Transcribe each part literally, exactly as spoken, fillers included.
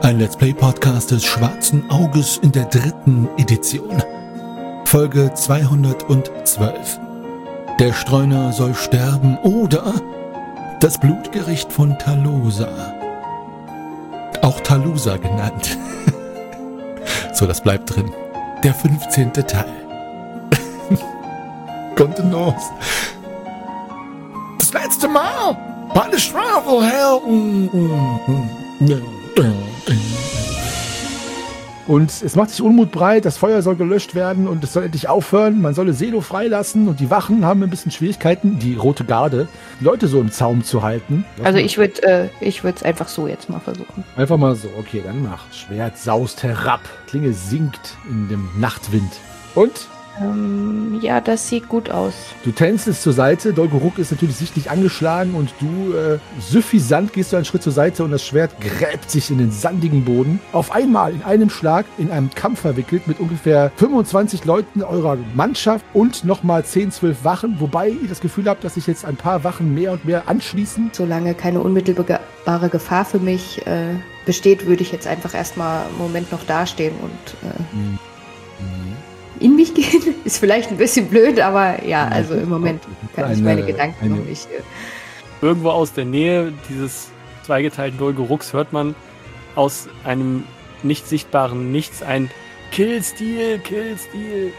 Ein Let's Play Podcast des Schwarzen Auges in der dritten Edition. Folge zweihundertzwölf. Der Streuner soll sterben oder das Blutgericht von Talusa. Auch Talusa genannt. So, das bleibt drin. Der fünfzehnte Teil. Kontenance. Das letzte Mal bei den Schwafelhelden. Und es macht sich Unmut breit, das Feuer soll gelöscht werden und es soll endlich aufhören. Man solle Selo freilassen und die Wachen haben ein bisschen Schwierigkeiten, die Rote Garde, die Leute so im Zaum zu halten. Also ich würde äh, ich würde es einfach so jetzt mal versuchen. Einfach mal so, okay, dann mach. Schwert saust herab, Klinge sinkt in dem Nachtwind. Und? Ähm, ja, das sieht gut aus. Du tänzelst zur Seite, Dolgoruk ist natürlich sichtlich angeschlagen und du, äh, suffisant gehst du einen Schritt zur Seite und das Schwert gräbt sich in den sandigen Boden. Auf einmal in einem Schlag in einem Kampf verwickelt mit ungefähr fünfundzwanzig Leuten eurer Mannschaft und nochmal zehn, zwölf Wachen, wobei ihr das Gefühl habt, dass sich jetzt ein paar Wachen mehr und mehr anschließen. Solange keine unmittelbare Gefahr für mich äh, besteht, würde ich jetzt einfach erstmal einen Moment noch dastehen und äh, mhm. in mich gehen. Ist vielleicht ein bisschen blöd, aber ja, also im Moment kann ich meine Gedanken eine, noch nicht. Irgendwo aus der Nähe dieses zweigeteilten Dolgoruks hört man aus einem nicht sichtbaren Nichts ein Killstil, Killstil.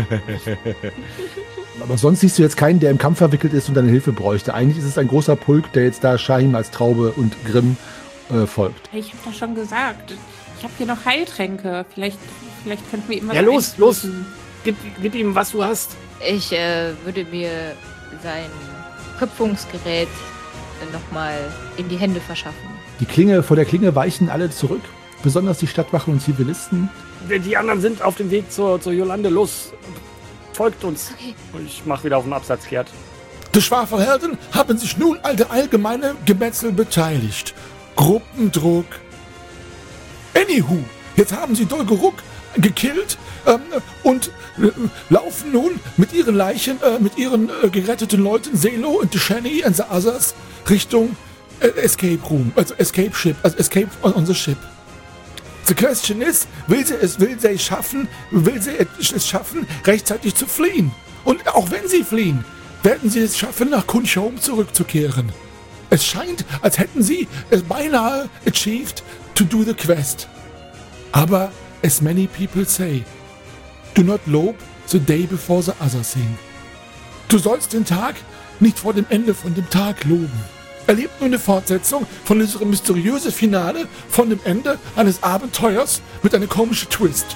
Aber sonst siehst du jetzt keinen, der im Kampf verwickelt ist und deine Hilfe bräuchte. Eigentlich ist es ein großer Pulk, der jetzt da Shahim als Traube und Grimm äh, folgt. Ich habe doch schon gesagt, ich habe hier noch Heiltränke. Vielleicht, vielleicht könnten wir ihm was Ja, los, los. Gib, gib ihm, was du hast. Ich äh, würde mir sein Köpfungsgerät nochmal in die Hände verschaffen. Die Klinge, vor der Klinge weichen alle zurück, besonders die Stadtwachen und Zivilisten. Die anderen sind auf dem Weg zur, zur Yolande. Los, folgt uns. Okay. Und ich mach wieder auf den Absatz kehrt. Die Schwafelhelden haben sich nun an der allgemeinen Gemetzel beteiligt. Gruppendruck. Anywho, jetzt haben sie Dolgoruk gekillt ähm, und äh, laufen nun mit ihren Leichen, äh, mit ihren äh, geretteten Leuten, Selo und Shani and the others, Richtung äh, Escape Room, also Escape Ship, also Escape on, on the Ship. The question is, will sie es, will sie es schaffen, will sie es schaffen, rechtzeitig zu fliehen? Und auch wenn sie fliehen, werden sie es schaffen, nach Kunchom zurückzukehren. Es scheint, als hätten sie es beinahe achieved to do the quest. Aber as many people say, do not lobe the day before the other thing. Du sollst den Tag nicht vor dem Ende von dem Tag loben. Erlebt nur eine Fortsetzung von unserem mysteriösen Finale von dem Ende eines Abenteuers mit einem komischen Twist.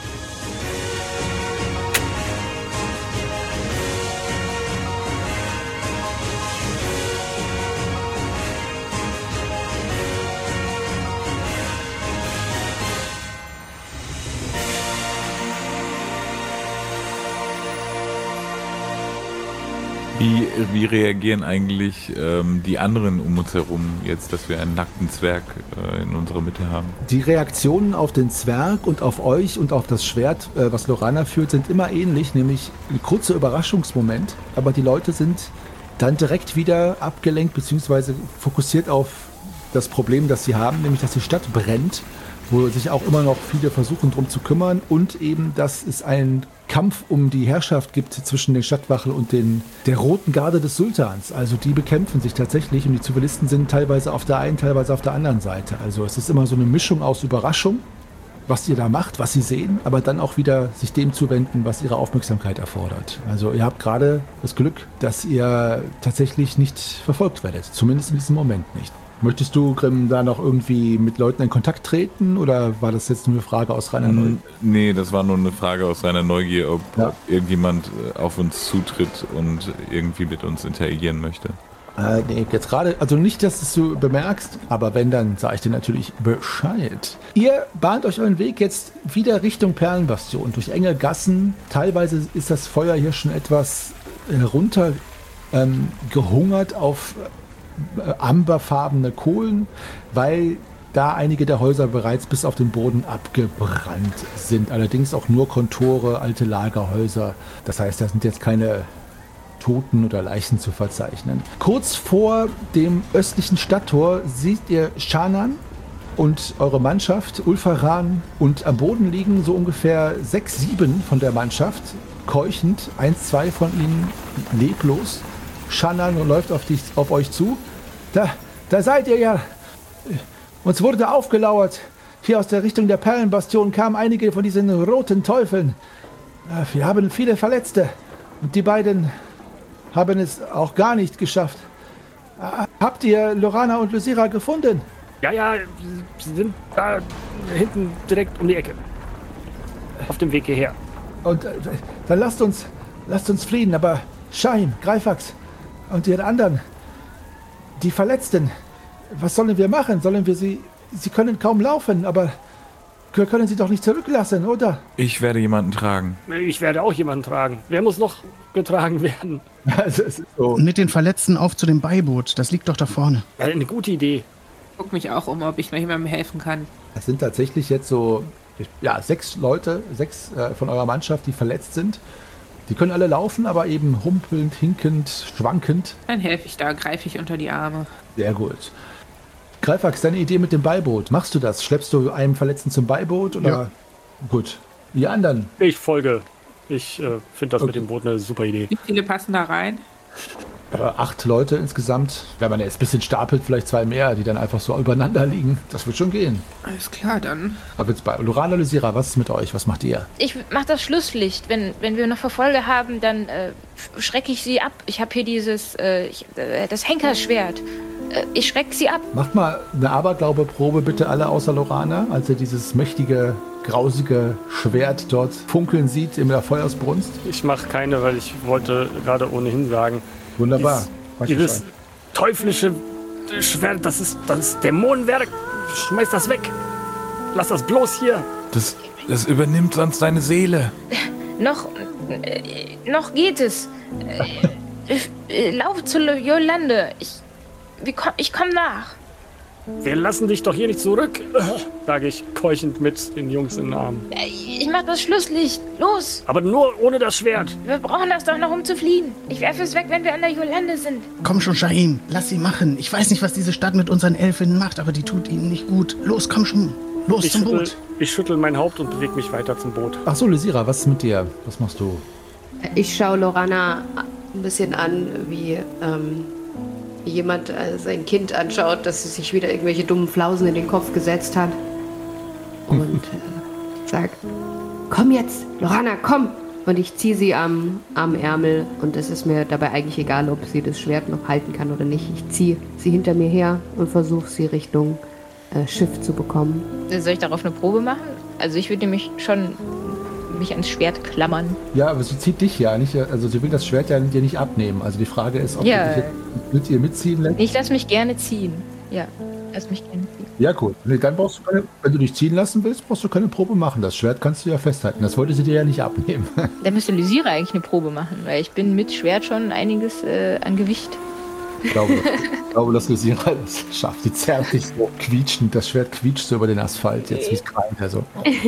Wie, wie reagieren eigentlich ähm, die anderen um uns herum jetzt, dass wir einen nackten Zwerg äh, in unserer Mitte haben? Die Reaktionen auf den Zwerg und auf euch und auf das Schwert, äh, was Lorana führt, sind immer ähnlich, nämlich ein kurzer Überraschungsmoment, aber die Leute sind dann direkt wieder abgelenkt bzw. fokussiert auf das Problem, das sie haben, nämlich dass die Stadt brennt, wo sich auch immer noch viele versuchen drum zu kümmern und eben, dass es einen Kampf um die Herrschaft gibt zwischen den Stadtwachen und den, der Roten Garde des Sultans. Also die bekämpfen sich tatsächlich und die Zivilisten sind teilweise auf der einen, teilweise auf der anderen Seite. Also es ist immer so eine Mischung aus Überraschung, was ihr da macht, was sie sehen, aber dann auch wieder sich dem zuwenden, was ihre Aufmerksamkeit erfordert. Also ihr habt gerade das Glück, dass ihr tatsächlich nicht verfolgt werdet, zumindest in diesem Moment nicht. Möchtest du, Grimm, da noch irgendwie mit Leuten in Kontakt treten oder war das jetzt nur eine Frage aus reiner Neugier? Nee, das war nur eine Frage aus reiner Neugier, ob Ja. irgendjemand auf uns zutritt und irgendwie mit uns interagieren möchte. Äh, nee, jetzt gerade, also nicht, dass du bemerkst, aber wenn, dann sage ich dir natürlich Bescheid. Ihr bahnt euch euren Weg jetzt wieder Richtung Perlenbastion, durch enge Gassen. Teilweise ist das Feuer hier schon etwas herunter ähm, gehungert auf amberfarbene Kohlen, weil da einige der Häuser bereits bis auf den Boden abgebrannt sind. Allerdings auch nur Kontore, alte Lagerhäuser. Das heißt, da sind jetzt keine Toten oder Leichen zu verzeichnen. Kurz vor dem östlichen Stadttor seht ihr Shanan und eure Mannschaft, Ulfaran, und am Boden liegen so ungefähr sechs, sieben von der Mannschaft, keuchend, eins, zwei von ihnen leblos. Shannan läuft auf, dich, auf euch zu. Da, da seid ihr ja. Uns wurde aufgelauert. Hier aus der Richtung der Perlenbastion kamen einige von diesen roten Teufeln. Wir haben viele Verletzte. Und die beiden haben es auch gar nicht geschafft. Habt ihr Lorana und Lysira gefunden? Ja, ja, sie sind da hinten direkt um die Ecke. Auf dem Weg hierher. Und äh, dann lasst uns, lasst uns fliehen. Aber Shahim, Greifax und die anderen, die Verletzten, was sollen wir machen? Sollen wir sie... Sie können kaum laufen, aber wir können sie doch nicht zurücklassen, oder? Ich werde jemanden tragen. Ich werde auch jemanden tragen. Wer muss noch getragen werden? Also, es ist so. Mit den Verletzten auf zu dem Beiboot. Das liegt doch da vorne. Ja, eine gute Idee. Guck mich auch um, ob ich noch jemandem helfen kann. Es sind tatsächlich jetzt so ja, sechs Leute, sechs äh, von eurer Mannschaft, die verletzt sind. Die können alle laufen, aber eben humpelnd, hinkend, schwankend. Dann helfe ich da, greife ich unter die Arme. Sehr gut. Greifax, deine Idee mit dem Beiboot. Machst du das? Schleppst du einen Verletzten zum Beiboot? Oder? Ja. Gut. Die anderen? Ich folge. Ich äh, finde das Okay. mit dem Boot eine super Idee. Wie viele passen da rein? Äh, acht Leute insgesamt. Wenn man jetzt ein bisschen stapelt, vielleicht zwei mehr, die dann einfach so übereinander liegen. Das wird schon gehen. Alles klar, dann. Aber jetzt bei Lorana, Lysira, was ist mit euch? Was macht ihr? Ich mach das Schlusslicht. Wenn, wenn wir noch Verfolger haben, dann äh, schrecke ich sie ab. Ich habe hier dieses, äh, ich, äh, das Henkerschwert. Äh, ich schrecke sie ab. Macht mal eine Aberglaube-Probe bitte alle außer Lorana, als ihr dieses mächtige, grausige Schwert dort funkeln sieht in der Feuersbrunst. Ich mache keine, weil ich wollte gerade ohnehin sagen, Wunderbar. Dies- Weiß dieses Bescheid. teuflische Schwert, das ist, das ist Dämonenwerk. Schmeiß das weg. Lass das bloß hier. Das, das übernimmt sonst deine Seele. Noch, äh, noch geht es. Äh, äh, lauf zu Jolande. Ich, wir komm, ich komme nach. Wir lassen dich doch hier nicht zurück, sage ich keuchend mit den Jungs in den Armen. Äh, Ich mach das Schlusslicht. Los. Aber nur ohne das Schwert. Wir brauchen das doch noch, um zu fliehen. Ich werfe es weg, wenn wir an der Jolande sind. Komm schon, Shahim. Lass sie machen. Ich weiß nicht, was diese Stadt mit unseren Elfinnen macht, aber die tut ihnen nicht gut. Los, komm schon. Los Ich zum schüttel, Boot. ich schüttel mein Haupt und bewege mich weiter zum Boot. Ach so, Lysira, was ist mit dir? Was machst du? Ich schaue Lorana ein bisschen an, wie ähm, jemand äh, sein Kind anschaut, dass sie sich wieder irgendwelche dummen Flausen in den Kopf gesetzt hat. Und äh, sag, komm jetzt, Lorana, komm! Und ich ziehe sie am, am Ärmel und es ist mir dabei eigentlich egal, ob sie das Schwert noch halten kann oder nicht. Ich ziehe sie hinter mir her und versuche sie Richtung äh, Schiff zu bekommen. Soll ich darauf eine Probe machen? Also ich würde mich schon mich ans Schwert klammern. Ja, aber sie zieht dich ja nicht, also sie will das Schwert ja dir nicht abnehmen. Also die Frage ist, ob Ja. du dich jetzt mit ihr mitziehen lässt. Ich lasse mich gerne ziehen. Ja, lass mich gerne ziehen. Ja, gut. Nee, dann brauchst du keine, wenn du dich ziehen lassen willst, brauchst du keine Probe machen. Das Schwert kannst du ja festhalten. Das wollte sie dir ja nicht abnehmen. Da müsste Lysira eigentlich eine Probe machen, weil ich bin mit Schwert schon einiges äh, an Gewicht. Ich glaube, ich glaube, dass Lysira das schafft. Die zerrt sich so quietschend. Das Schwert quietscht so über den Asphalt. Jetzt wie es kreint. Also.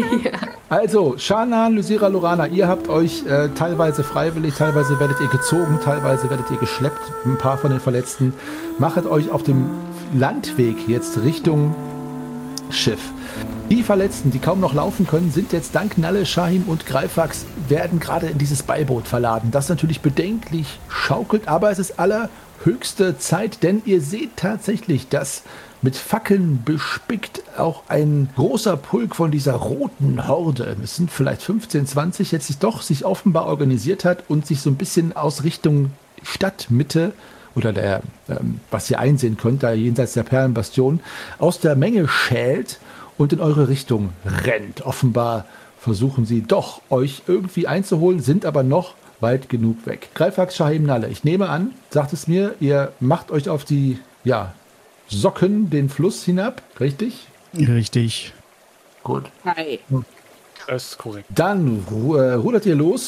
Also, Shannan, Lysira, Lorana, ihr habt euch äh, teilweise freiwillig, teilweise werdet ihr gezogen, teilweise werdet ihr geschleppt. Ein paar von den Verletzten. Machet euch auf dem Landweg jetzt Richtung Schiff. Die Verletzten, die kaum noch laufen können, sind jetzt dank Nalle, Shahim und Greifax, werden gerade in dieses Beiboot verladen. Das natürlich bedenklich schaukelt, aber es ist allerhöchste Zeit, denn ihr seht tatsächlich, dass mit Fackeln bespickt auch ein großer Pulk von dieser roten Horde, es sind vielleicht fünfzehn, zwanzig, jetzt sich doch sich offenbar organisiert hat und sich so ein bisschen aus Richtung Stadtmitte oder der, ähm, was ihr einsehen könnt, da jenseits der Perlenbastion, aus der Menge schält und in eure Richtung rennt. Offenbar versuchen sie doch, euch irgendwie einzuholen, sind aber noch weit genug weg. Greifax, Shahim, Nalle, ich nehme an, sagt es mir, ihr macht euch auf die ja, Socken den Fluss hinab, richtig? Richtig. Gut. Hi. Das ist korrekt. Dann ru äh, rudert ihr los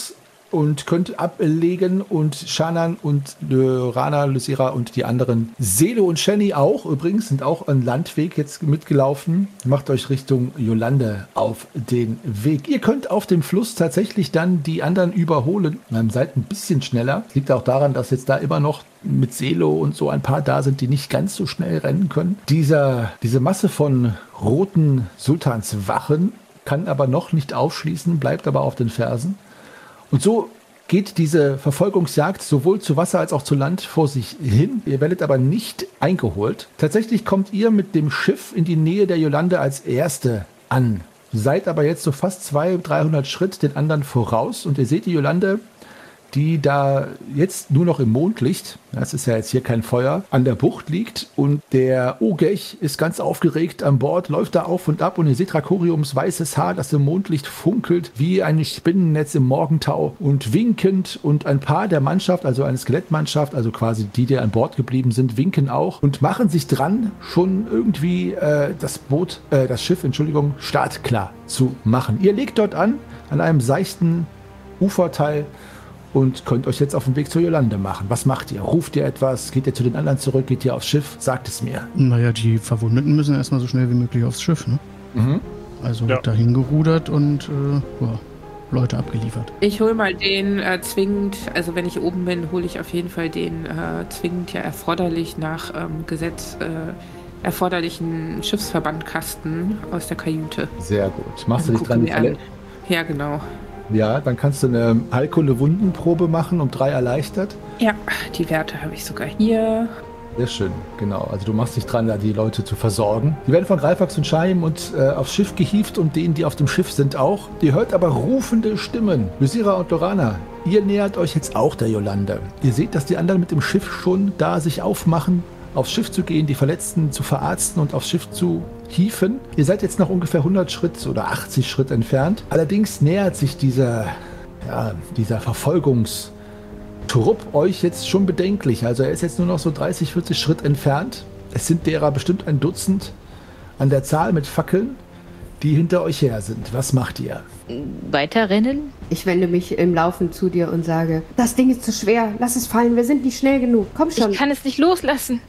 und könnt ablegen und Shannon und Lorana, Lysira und die anderen, Selo und Shenny auch übrigens, sind auch an Landweg jetzt mitgelaufen. Macht euch Richtung Yolande auf den Weg. Ihr könnt auf dem Fluss tatsächlich dann die anderen überholen. Ähm, seid ein bisschen schneller. Liegt auch daran, dass jetzt da immer noch mit Selo und so ein paar da sind, die nicht ganz so schnell rennen können. Dieser, diese Masse von roten Sultanswachen kann aber noch nicht aufschließen, bleibt aber auf den Fersen. Und so geht diese Verfolgungsjagd sowohl zu Wasser als auch zu Land vor sich hin. Ihr werdet aber nicht eingeholt. Tatsächlich kommt ihr mit dem Schiff in die Nähe der Yolande als Erste an. Seid aber jetzt so fast zweihundert, dreihundert Schritt den anderen voraus. Und ihr seht die Yolande, die da jetzt nur noch im Mondlicht, das ist ja jetzt hier kein Feuer, an der Bucht liegt. Und der Ogech ist ganz aufgeregt an Bord, läuft da auf und ab. Und ihr seht Drakoriums weißes Haar, das im Mondlicht funkelt wie ein Spinnennetz im Morgentau. Und winkend und ein paar der Mannschaft, also eine Skelettmannschaft, also quasi die, die an Bord geblieben sind, winken auch und machen sich dran, schon irgendwie äh, das Boot, äh, das Schiff, Entschuldigung, startklar zu machen. Ihr legt dort an, an einem seichten Uferteil, und könnt euch jetzt auf den Weg zur Yolande machen. Was macht ihr? Ruft ihr etwas? Geht ihr zu den anderen zurück? Geht ihr aufs Schiff? Sagt es mir. Naja, die Verwundeten müssen erstmal so schnell wie möglich aufs Schiff, ne? Mhm. Also Ja. dahin gerudert und äh, ja, Leute abgeliefert. Ich hole mal den äh, zwingend, also wenn ich oben bin, hole ich auf jeden Fall den äh, zwingend ja erforderlich nach ähm, Gesetz äh, erforderlichen Schiffsverbandkasten aus der Kajüte. Sehr gut. Machst du Dann dich dran? gucken Die wir an. Falle? Ja, genau. Ja, dann kannst du eine Heilkunde-Wundenprobe machen, um drei erleichtert. Ja, die Werte habe ich sogar hier. Sehr schön, genau. Also du machst dich dran, da die Leute zu versorgen. Die werden von Greifax und Scheim und äh, aufs Schiff gehievt und denen, die auf dem Schiff sind, auch. Ihr hört aber rufende Stimmen. Lysira und Lorana, ihr nähert euch jetzt auch der Yolande. Ihr seht, dass die anderen mit dem Schiff schon da sich aufmachen, aufs Schiff zu gehen, die Verletzten zu verarzten und aufs Schiff zu hieven. Ihr seid jetzt noch ungefähr hundert Schritt oder achtzig Schritt entfernt. Allerdings nähert sich dieser, ja, dieser Verfolgungstrupp euch jetzt schon bedenklich. Also er ist jetzt nur noch so dreißig, vierzig Schritt entfernt. Es sind derer bestimmt ein Dutzend an der Zahl mit Fackeln, die hinter euch her sind. Was macht ihr? Weiterrennen? Ich wende mich im Laufen zu dir und sage, das Ding ist zu schwer, lass es fallen, wir sind nicht schnell genug. Komm schon. Ich kann es nicht loslassen.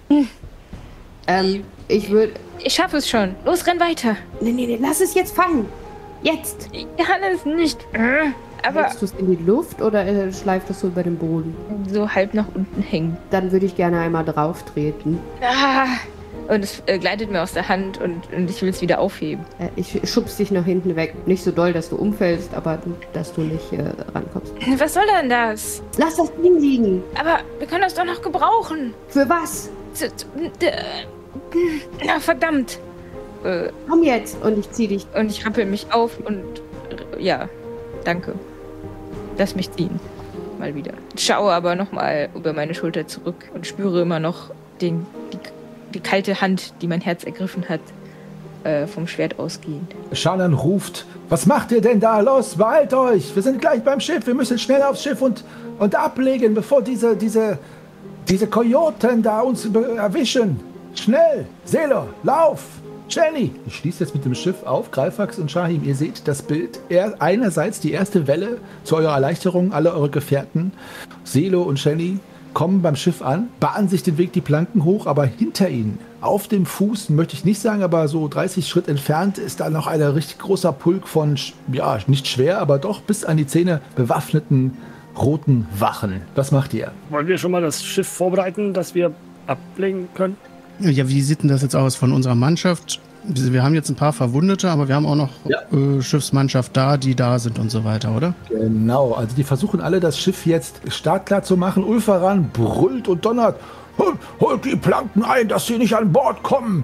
Ähm, ich würde... Ich schaffe es schon. Los, renn weiter. Nee, nee, nee, lass es jetzt fallen. Jetzt. Ich kann es nicht. Äh, Aber Hältst du es in die Luft oder äh, schleift es so über den Boden? so halb nach unten hängen. Dann würde ich gerne einmal drauf treten. Ah, und es äh, gleitet mir aus der Hand und, und ich will es wieder aufheben. Äh, ich schubs dich nach hinten weg. Nicht so doll, dass du umfällst, aber dass du nicht äh, rankommst. Was soll denn das? Lass das Ding liegen. Aber wir können das doch noch gebrauchen. Für was? Z- z- d- Na, verdammt. Äh, Komm jetzt. Und ich zieh dich. und ich rappel mich auf und äh, ja, danke. Lass mich ziehen. Mal wieder. Schaue aber nochmal über meine Schulter zurück und spüre immer noch den, die, die kalte Hand, die mein Herz ergriffen hat, äh, vom Schwert ausgehend. Shannon ruft, was macht ihr denn da? Los, beeilt euch! Wir sind gleich beim Schiff, wir müssen schnell aufs Schiff und, und ablegen, bevor diese, diese, diese Kojoten da uns be- erwischen. Schnell! Selo, lauf! Shelly! Ich schließe jetzt mit dem Schiff auf, Greifax und Shahim. Ihr seht das Bild. Er, einerseits die erste Welle zu eurer Erleichterung, alle eure Gefährten, Selo und Shelly, kommen beim Schiff an, bahnen sich den Weg die Planken hoch, aber hinter ihnen, auf dem Fuß, möchte ich nicht sagen, aber so dreißig Schritt entfernt, ist da noch ein richtig großer Pulk von, ja, nicht schwer, aber doch bis an die Zähne bewaffneten roten Wachen. Was macht ihr? Wollen wir schon mal das Schiff vorbereiten, dass wir ablegen können? Ja, wie sieht denn das jetzt aus von unserer Mannschaft? Wir haben jetzt ein paar Verwundete, aber wir haben auch noch Ja. äh, Schiffsmannschaft da, die da sind und so weiter, oder? Genau, also die versuchen alle, das Schiff jetzt startklar zu machen. Ulfaran brüllt und donnert. "Hol- Holt die Planken ein, dass sie nicht an Bord kommen.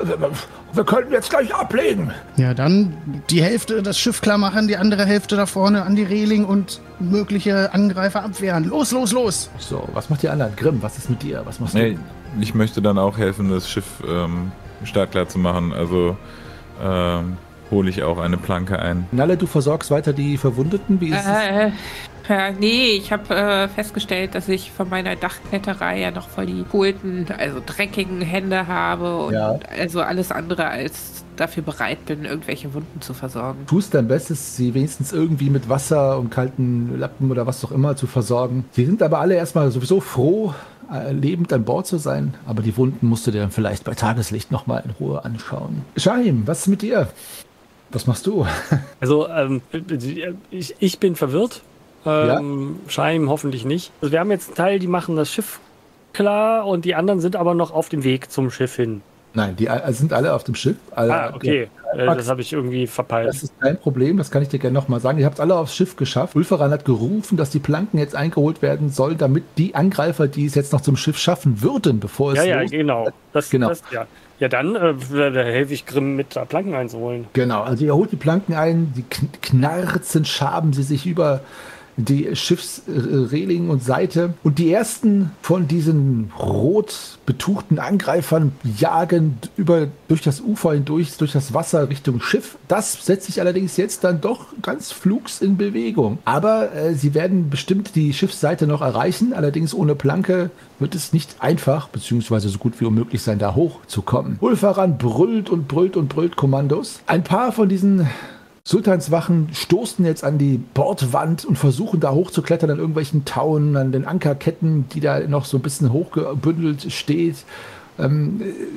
Wir können jetzt gleich ablegen. Ja, dann die Hälfte das Schiff klar machen, die andere Hälfte da vorne an die Reling und mögliche Angreifer abwehren. Los, los, los! So, was macht die anderen? Grimm, was ist mit dir? Was machst du? Nee, ich möchte dann auch helfen, das Schiff ähm, startklar zu machen. Also ähm, hole ich auch eine Planke ein. Nalle, du versorgst weiter die Verwundeten. Wie ist es? Äh, Super. Nee, ich habe äh, festgestellt, dass ich von meiner Dachkletterei ja noch voll die polten, also dreckigen Hände habe und Ja. also alles andere als dafür bereit bin, irgendwelche Wunden zu versorgen. Tust dein Bestes, sie wenigstens irgendwie mit Wasser und kalten Lappen oder was auch immer zu versorgen. Sie sind aber alle erstmal sowieso froh, äh, lebend an Bord zu sein, aber die Wunden musst du dir dann vielleicht bei Tageslicht nochmal in Ruhe anschauen. Shahim, was ist mit dir? Was machst du? Also, ähm, ich, ich bin verwirrt. Ähm, Scheim hoffentlich nicht. Also wir haben jetzt einen Teil, die machen das Schiff klar und die anderen sind aber noch auf dem Weg zum Schiff hin. Nein, die äh, sind alle auf dem Schiff. Alle, Ah, okay. Äh, das habe ich irgendwie verpeilt. Das ist kein Problem, das kann ich dir gerne nochmal sagen. Ihr habt es alle aufs Schiff geschafft. Ulferan hat gerufen, dass die Planken jetzt eingeholt werden sollen, damit die Angreifer, die es jetzt noch zum Schiff schaffen würden, bevor es Ja, ja, los genau. Das, Genau. Das, ja. ja, dann äh, da helfe ich Grimm mit, da Planken einzuholen. Genau, also ihr holt die Planken ein, die kn- knarzen, schaben sie sich über die Schiffsreling und Seite. Und die ersten von diesen rot betuchten Angreifern jagen über, durch das Ufer hindurch, durch das Wasser Richtung Schiff. Das setzt sich allerdings jetzt dann doch ganz flugs in Bewegung. Aber äh, sie werden bestimmt die Schiffsseite noch erreichen. Allerdings ohne Planke wird es nicht einfach, beziehungsweise so gut wie unmöglich sein, da hochzukommen. Ulfaran brüllt und brüllt und brüllt Kommandos. Ein paar von diesen Sultanswachen stoßen jetzt an die Bordwand und versuchen da hochzuklettern an irgendwelchen Tauen, an den Ankerketten, die da noch so ein bisschen hochgebündelt steht. Ähm,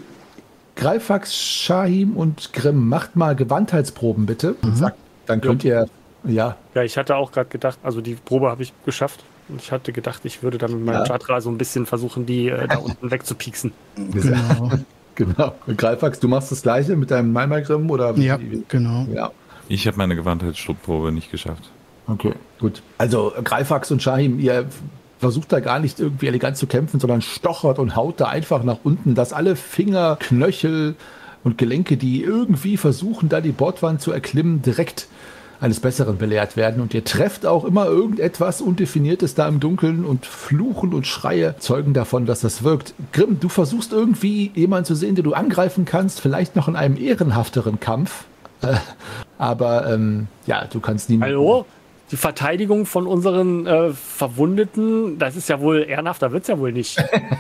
Greifax, Shahim und Grimm, macht mal Gewandheitsproben bitte. Mhm. Sagt, dann könnt ihr, ja, Ja, ich hatte auch gerade gedacht, also die Probe habe ich geschafft. Und ich hatte gedacht, ich würde dann mit meinem Ja. Chatra so ein bisschen versuchen, die äh, da unten wegzupieksen. Genau. genau. Und Greifax, du machst das Gleiche mit deinem Malmalgrim oder? Ja, wie- genau. Ja. Ich habe meine Gewandheitsstruppprobe nicht geschafft. Okay, gut. Also Greifax und Shahim, ihr versucht da gar nicht irgendwie elegant zu kämpfen, sondern stochert und haut da einfach nach unten, dass alle Finger, Knöchel und Gelenke, die irgendwie versuchen, da die Bordwand zu erklimmen, direkt eines Besseren belehrt werden. Und ihr trefft auch immer irgendetwas Undefiniertes da im Dunkeln und Fluchen und Schreie zeugen davon, dass das wirkt. Grimm, du versuchst irgendwie jemanden zu sehen, den du angreifen kannst, vielleicht noch in einem ehrenhafteren Kampf. Äh, aber ähm, ja, du kannst niemanden... Hallo? Die Verteidigung von unseren äh, Verwundeten, das ist ja wohl ehrenhafter, wird es ja wohl nicht.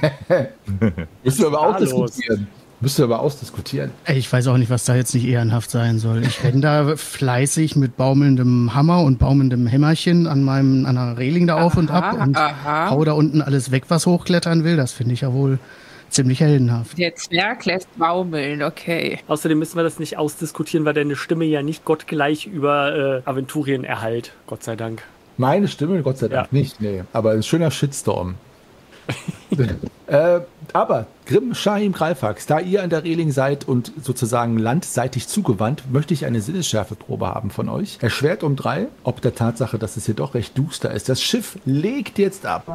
Müsst ihr aber da los? ausdiskutieren. Müsst ihr aber ausdiskutieren. Ey, Ich weiß auch nicht, was da jetzt nicht ehrenhaft sein soll. Ich renne da fleißig mit baumelndem Hammer und baumelndem Hämmerchen an meinem an der Reling da auf und ab und aha. hau da unten alles weg, was hochklettern will. Das finde ich ja wohl ziemlich heldenhaft. Der Zwerg lässt baumeln, okay. Außerdem müssen wir das nicht ausdiskutieren, weil deine Stimme ja nicht gottgleich über äh, Aventurien erhallt. Gott sei Dank. Meine Stimme, Gott sei Dank Ja. nicht, nee. Aber ein schöner Shitstorm. äh, aber Grimm, Shahim, Greifax, da ihr an der Reling seid und sozusagen landseitig zugewandt, möchte ich eine Sinnesschärfeprobe haben von euch. Erschwert um drei, ob der Tatsache, dass es hier doch recht duster ist. Das Schiff legt jetzt ab.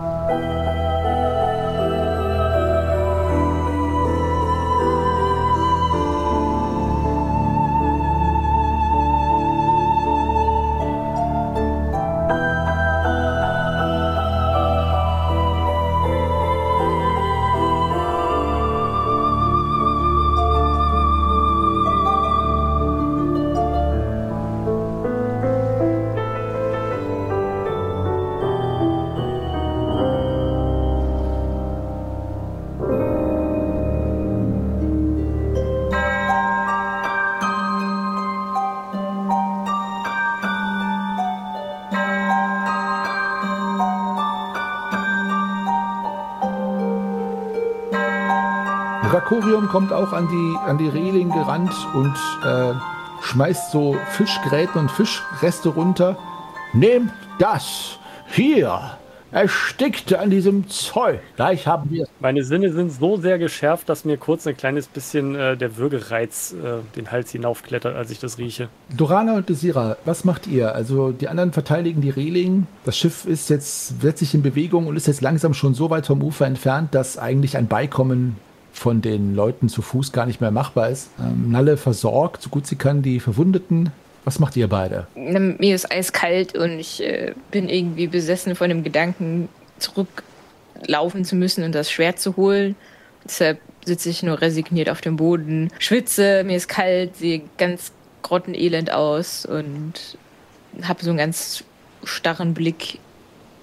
Rakorium kommt auch an die, an die Reling gerannt und äh, schmeißt so Fischgräten und Fischreste runter. Nehmt das! Hier! Erstickt an diesem Zeug! Gleich haben wir es. Meine Sinne sind so sehr geschärft, dass mir kurz ein kleines bisschen äh, der Würgereiz äh, den Hals hinaufklettert, als ich das rieche. Dorana und Desira, was macht ihr? Also die anderen verteidigen die Reling. Das Schiff ist jetzt, setzt sich in Bewegung und ist jetzt langsam schon so weit vom Ufer entfernt, dass eigentlich ein Beikommen von den Leuten zu Fuß gar nicht mehr machbar ist. Ähm, Nalle versorgt, so gut sie kann, die Verwundeten. Was macht ihr beide? Mir ist eiskalt und ich äh, bin irgendwie besessen von dem Gedanken, zurücklaufen zu müssen und das Schwert zu holen. Deshalb sitze ich nur resigniert auf dem Boden, schwitze, mir ist kalt, sehe ganz grottenelend aus und habe so einen ganz starren Blick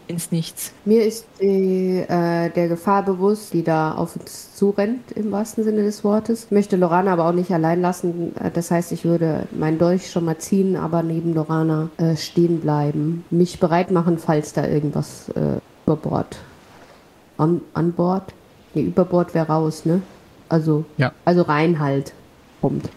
ins Nichts. Mir ist die, äh, der Gefahr bewusst, die da auf uns zurennt, im wahrsten Sinne des Wortes. Ich möchte Lorana aber auch nicht allein lassen. Das heißt, ich würde meinen Dolch schon mal ziehen, aber neben Lorana äh, stehen bleiben. Mich bereit machen, falls da irgendwas äh, über Bord. An, an Bord? Nee, über Bord wäre raus, ne? Also, Ja. also rein halt. Kommt.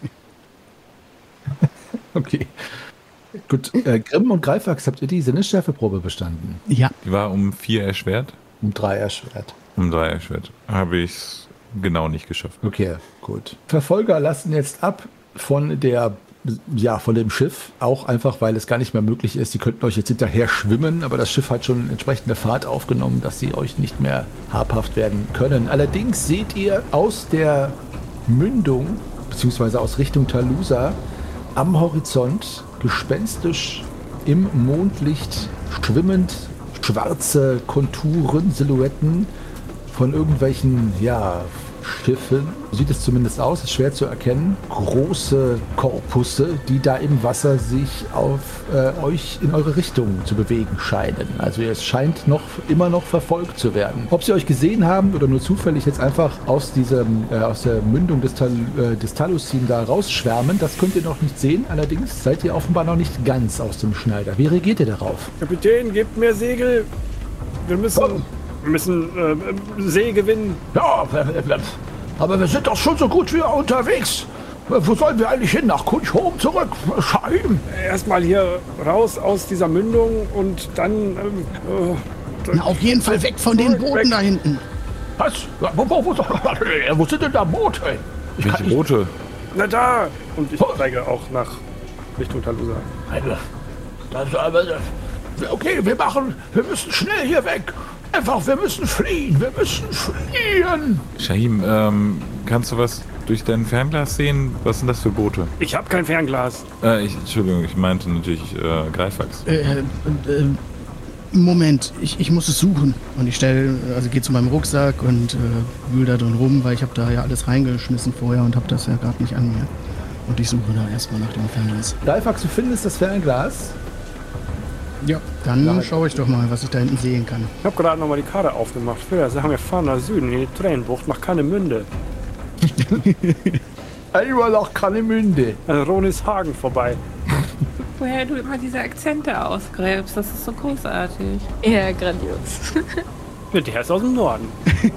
Okay. Gut, äh, Grimm und Greifax, habt ihr die Sinnesschärfeprobe bestanden? Ja, Die war um vier erschwert, Um drei erschwert. um drei erschwert. Habe ich es genau nicht geschafft. Okay, gut. Verfolger lassen jetzt ab von der, ja, von dem Schiff, auch einfach, weil es gar nicht mehr möglich ist. Sie könnten euch jetzt hinterher schwimmen, aber das Schiff hat schon entsprechende Fahrt aufgenommen, dass sie euch nicht mehr habhaft werden können. Allerdings seht ihr aus der Mündung, beziehungsweise aus Richtung Talusa, am Horizont gespenstisch im Mondlicht schwimmend schwarze Konturen, Silhouetten von irgendwelchen, ja, Schiffen. So sieht es zumindest aus, ist schwer zu erkennen. Große Korpusse, die da im Wasser sich auf äh, euch in eure Richtung zu bewegen scheinen. Also es scheint noch immer noch verfolgt zu werden. Ob sie euch gesehen haben oder nur zufällig jetzt einfach aus diesem äh, aus der Mündung des, Tal äh, des Talusin da rausschwärmen, das könnt ihr noch nicht sehen. Allerdings seid ihr offenbar noch nicht ganz aus dem Schneider. Wie reagiert ihr darauf? Kapitän, gebt mir Segel. Wir müssen, wir müssen äh, See gewinnen. Ja, aber wir sind doch schon so gut wie unterwegs. Wo sollen wir eigentlich hin? Nach Kunchhom zurück? Scheim? Erstmal hier raus aus dieser Mündung und dann... Ähm, äh, na, auf jeden Fall weg von den Booten Weg. da hinten. Was? Wo, wo, wo, wo sind denn da Boote? Ich Welche Boote? na da! Und ich zeige auch nach Richtung Talusa. Das, aber, okay, wir machen, wir müssen schnell hier weg. Einfach, wir müssen fliehen, wir müssen fliehen. Shahim, ähm, kannst du was durch dein Fernglas sehen? Was sind das für Boote? Ich habe kein Fernglas. Äh, ich, Entschuldigung, ich meinte natürlich äh, Greifax. Äh, äh, äh, Moment, ich, ich muss es suchen. Und ich stelle, also gehe zu meinem Rucksack und äh, wühl da drin rum, weil ich habe da ja alles reingeschmissen vorher und habe das ja gerade nicht an mir. Und ich suche da erstmal nach dem Fernglas. Greifax, du findest das Fernglas. Ja, dann Ja. schaue ich doch mal, was ich da hinten sehen kann. Ich habe gerade nochmal die Karte aufgemacht. Vorher sagen wir fahren nach Süden in die Tränenbucht, nach Kahnemünde. Einmal nach Kahnemünde. An Ronishagen vorbei. Woher du immer diese Akzente ausgräbst, das ist so großartig. Ja, grandios. Der ist aus dem Norden.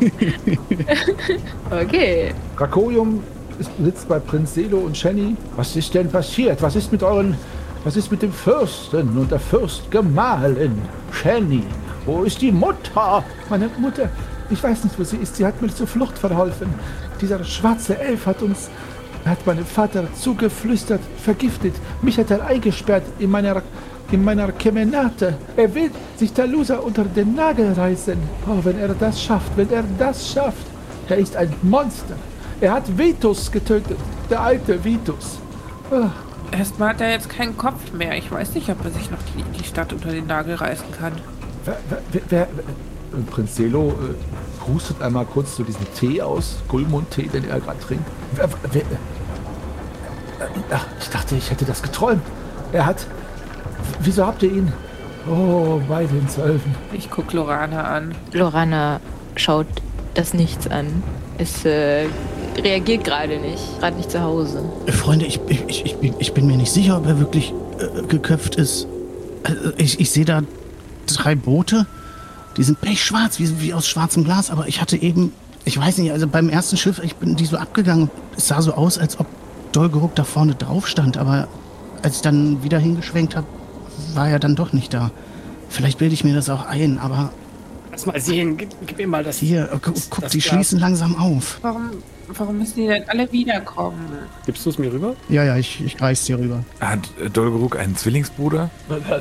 Okay. Drakorium ist- sitzt bei Prinz Selo und Shenny. Was ist denn passiert? Was ist mit euren, was ist mit dem Fürsten und der Fürstgemahlin? Shenny, wo ist die Mutter? Meine Mutter, ich weiß nicht, wo sie ist. Sie hat mir zur Flucht verholfen. Dieser schwarze Elf hat uns, hat meinem Vater zugeflüstert, vergiftet. Mich hat er eingesperrt in meiner, in meiner Kemenate. Er will sich Talusa unter den Nagel reißen. Oh, wenn er das schafft, wenn er das schafft. Er ist ein Monster. Er hat Vitus getötet, der alte Vitus. Oh, Erstmal hat er jetzt keinen Kopf mehr. Ich weiß nicht, ob er sich noch die, die Stadt unter den Nagel reißen kann. wer, wer, wer, wer, Prinz Selo äh, hustet einmal kurz so diesen Tee aus, Gulmund-Tee, den er gerade trinkt. Wer, wer, äh, ach, ich dachte, ich hätte das geträumt. Er hat... Wieso habt ihr ihn? Oh, bei den Zwölfen. Ich guck Lorana an. Lorana schaut das Nichts an. Es äh, reagiert gerade nicht. Gerade nicht zu Hause. Äh, Freunde, ich, ich, ich, ich, bin, ich bin mir nicht sicher, ob er wirklich äh, geköpft ist. Äh, ich, ich sehe da drei Boote, die sind pechschwarz, wie, wie aus schwarzem Glas, aber ich hatte eben, ich weiß nicht, also beim ersten Schiff, ich bin die so abgegangen, es sah so aus, als ob Dolgeruk da vorne drauf stand, aber als ich dann wieder hingeschwenkt habe, war er dann doch nicht da. Vielleicht bilde ich mir das auch ein, aber Lass mal sehen, gib, gib mir mal das. hier, gu, das- guck, das die Glas. schließen langsam auf. Warum, warum müssen die denn alle wiederkommen? Gibst du es mir rüber? Ja, ja, ich, ich reiß dir rüber. Hat äh, Dolgeruk einen Zwillingsbruder?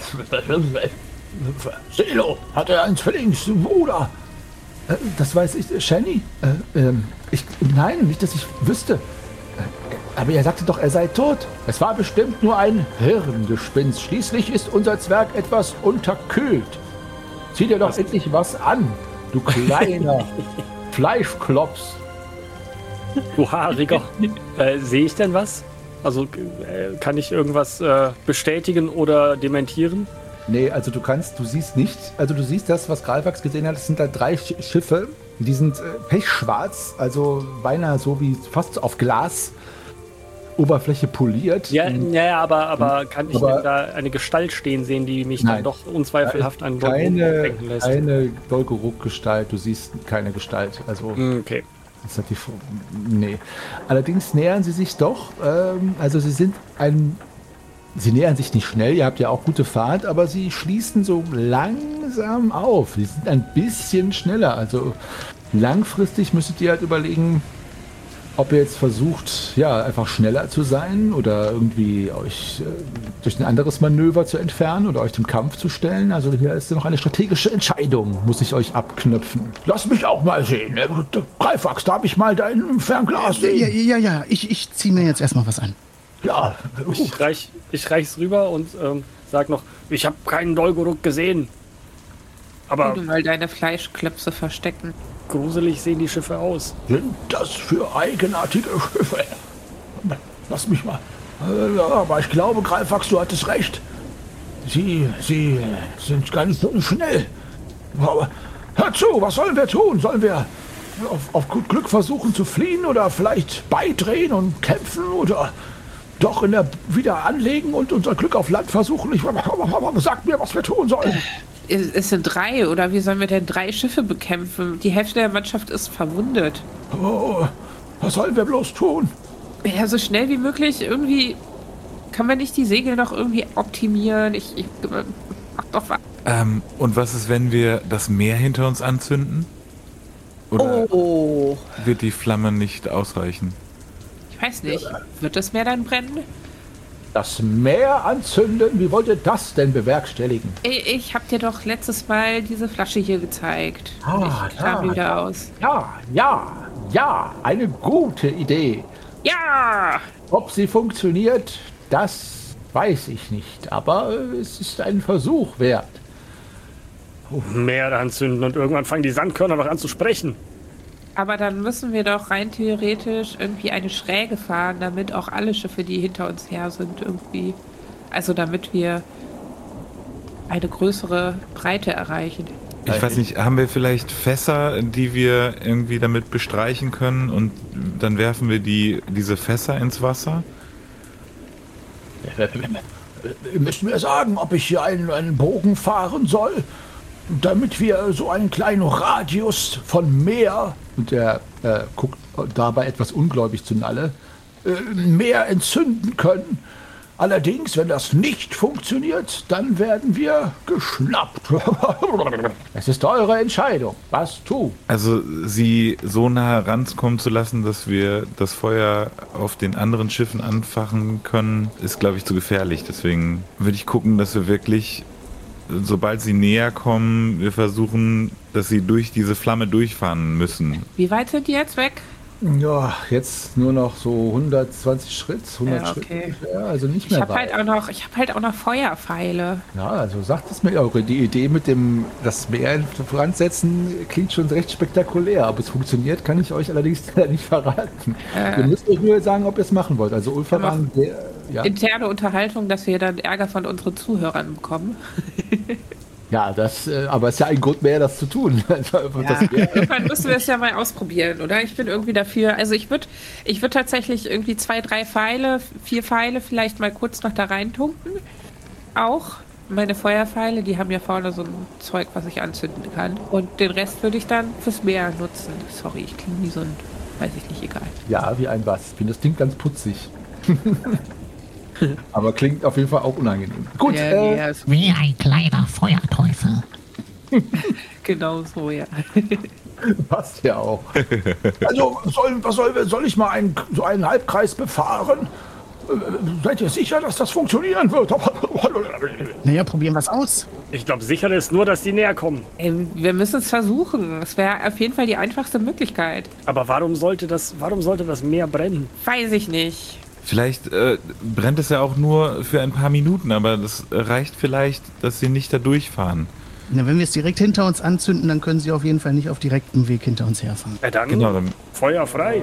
Selo, hat er einen Zwillingsbruder? Äh, das weiß ich. Shenny? Äh, ähm, ich, nein, nicht, dass ich wüsste. Äh, aber er sagte doch, er sei tot. Es war bestimmt nur ein Hirngespinst. Schließlich ist unser Zwerg etwas unterkühlt. Zieh dir doch endlich was an, du kleiner Fleischklops. Du Haariger. äh, Sehe ich denn was? Also äh, kann ich irgendwas äh, bestätigen oder dementieren? Nee, also du kannst, du siehst nicht, also du siehst das, was Gralfax gesehen hat, es sind da drei Sch- Schiffe, die sind äh, pechschwarz, also beinahe so wie fast auf Glas Oberfläche poliert. Ja, Und ja, ja, aber, aber kann ich Aber- denn da eine Gestalt stehen sehen, die mich Nein. dann doch unzweifelhaft an Dolgorok keine, denken lässt? keine Dolgorok-Gestalt, du siehst keine Gestalt, also Hm, Okay. das hat die, F- nee. Allerdings nähern sie sich doch, ähm, also sie sind ein, sie nähern sich nicht schnell, ihr habt ja auch gute Fahrt, aber sie schließen so langsam auf, sie sind ein bisschen schneller, also langfristig müsstet ihr halt überlegen, ob ihr jetzt versucht, ja, einfach schneller zu sein oder irgendwie euch äh, durch ein anderes Manöver zu entfernen oder euch dem Kampf zu stellen. Also hier ist noch eine strategische Entscheidung, muss ich euch abknüpfen. Lass mich auch mal sehen. Äh, Greifax, darf ich mal dein Fernglas Ja, sehen? ja, ja, ich, ich ziehe mir jetzt erstmal was an. Ja. Ich reich, ich reich's rüber und ähm, sag noch, ich habe keinen Dolgorok gesehen. Aber Du mal deine Fleischklöpse verstecken. gruselig sehen die Schiffe aus. Sind das für eigenartige Schiffe? Lass mich mal. Äh, Ja, aber ich glaube, Greifax, du hattest recht. Sie, sie sind ganz schön schnell. Aber hör zu, was sollen wir tun? Sollen wir auf, auf gut Glück versuchen zu fliehen oder vielleicht beidrehen und kämpfen oder doch in der wieder anlegen und unser Glück auf Land versuchen? Ich, sag mir, was wir tun sollen. Es, es sind drei, oder wie sollen wir denn drei Schiffe bekämpfen? Die Hälfte der Mannschaft ist verwundet. Oh, was sollen wir bloß tun? Ja, so schnell wie möglich irgendwie. Kann man nicht die Segel noch irgendwie optimieren? Ich, ich mach doch was. Ähm, und was ist, wenn wir das Meer hinter uns anzünden? Oder Oh. wird die Flamme nicht ausreichen? Ich weiß nicht. Wird das Meer dann brennen? Das Meer anzünden, wie wollt ihr das denn bewerkstelligen? Ich, ich hab dir doch letztes Mal diese Flasche hier gezeigt. Ah, ich kram ja, wieder ja. aus. Ja, ja, ja, eine gute Idee. Ja! Ob sie funktioniert, das weiß ich nicht, aber äh, es ist ein Versuch wert. Meer anzünden und irgendwann fangen die Sandkörner noch an zu sprechen. Aber dann müssen wir doch rein theoretisch irgendwie eine Schräge fahren, damit auch alle Schiffe, die hinter uns her sind, irgendwie. Also damit wir eine größere Breite erreichen. Ich weiß nicht, haben wir vielleicht Fässer, die wir irgendwie damit bestreichen können und dann werfen wir die, diese Fässer ins Wasser? Ihr müsst mir sagen, ob ich hier einen, einen Bogen fahren soll, damit wir so einen kleinen Radius von Meer, Und er äh, guckt dabei etwas ungläubig zu Nalle. äh, Meer entzünden können. Allerdings, wenn das nicht funktioniert, dann werden wir geschnappt. Es ist eure Entscheidung. Was tu? Also sie so nah herankommen zu lassen, dass wir das Feuer auf den anderen Schiffen anfachen können, ist, glaube ich, zu gefährlich. Deswegen würde ich gucken, dass wir wirklich, sobald sie näher kommen, wir versuchen, dass sie durch diese Flamme durchfahren müssen. Wie weit sind die jetzt weg? Ja, jetzt nur noch so hundertzwanzig Schritt, hundert Ja, Schritt okay. ungefähr, also nicht Ich mehr habe halt weit. auch noch, ich habe halt auch noch Feuerpfeile. Ja, also sagt es mir eure die Idee mit dem das Meer in Brand setzen klingt schon recht spektakulär. Ob es funktioniert, kann ich euch allerdings leider nicht verraten. Äh. Ihr müsst euch nur sagen, ob ihr es machen wollt. Also Ulfa Aber- war ein sehr, ja, Interne Unterhaltung, dass wir dann Ärger von unseren Zuhörern bekommen. ja, das, äh, aber es ist ja ein Grund mehr, das zu tun. Also, einfach Ja. das Meer. Irgendwann müssen wir es ja mal ausprobieren, oder? Ich bin irgendwie dafür. Also ich würde ich würd tatsächlich irgendwie zwei, drei Pfeile, vier Pfeile vielleicht mal kurz noch da reintunken. Auch meine Feuerpfeile, die haben ja vorne so ein Zeug, was ich anzünden kann. Und den Rest würde ich dann fürs Meer nutzen. Sorry, ich klinge wie so ein, weiß ich nicht, egal. Ja, wie ein was. Ich finde, das klingt ganz putzig. Aber klingt auf jeden Fall auch unangenehm. Gut, Ja, äh, nee, ist Wie ein kleiner Feuerteufel. genau so, ja. passt ja auch. Also, soll, was soll, soll ich mal einen, so einen Halbkreis befahren? Äh, Seid ihr sicher, dass das funktionieren wird? Naja, probieren wir es aus. Ich glaube, sicher ist nur, dass die näher kommen. Ey, wir müssen es versuchen. Es wäre auf jeden Fall die einfachste Möglichkeit. Aber warum sollte das, warum sollte das Meer brennen? Weiß ich nicht. Vielleicht äh, brennt es ja auch nur für ein paar Minuten, aber das reicht vielleicht, dass sie nicht da durchfahren. Na, wenn wir es direkt hinter uns anzünden, dann können sie auf jeden Fall nicht auf direktem Weg hinter uns herfahren. Ja, dann Genau, dann Feuer frei.